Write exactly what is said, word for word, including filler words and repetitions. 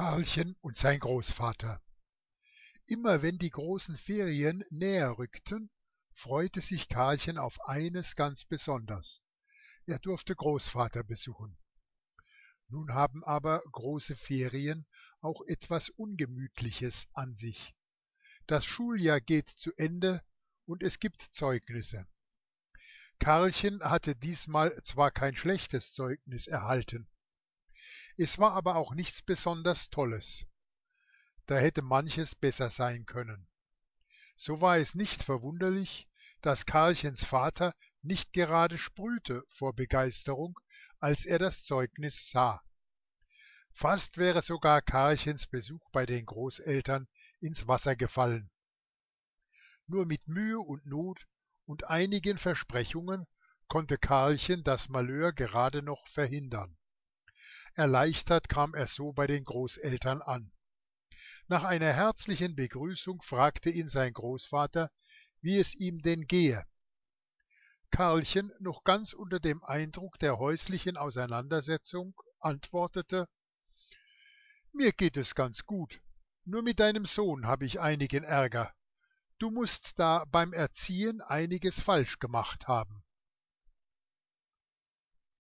Karlchen und sein Großvater. Immer wenn die großen Ferien näher rückten, freute sich Karlchen auf eines ganz besonders: Er durfte Großvater besuchen. Nun haben aber große Ferien auch etwas Ungemütliches an sich. Das Schuljahr geht zu Ende und es gibt Zeugnisse. Karlchen hatte diesmal zwar kein schlechtes Zeugnis erhalten, es war aber auch nichts besonders Tolles. Da hätte manches besser sein können. So war es nicht verwunderlich, dass Karlchens Vater nicht gerade sprühte vor Begeisterung, als er das Zeugnis sah. Fast wäre sogar Karlchens Besuch bei den Großeltern ins Wasser gefallen. Nur mit Mühe und Not und einigen Versprechungen konnte Karlchen das Malheur gerade noch verhindern. Erleichtert kam er so bei den Großeltern an. Nach einer herzlichen Begrüßung fragte ihn sein Großvater, wie es ihm denn gehe. Karlchen, noch ganz unter dem Eindruck der häuslichen Auseinandersetzung, antwortete: »Mir geht es ganz gut, nur mit deinem Sohn habe ich einigen Ärger. Du musst da beim Erziehen einiges falsch gemacht haben.«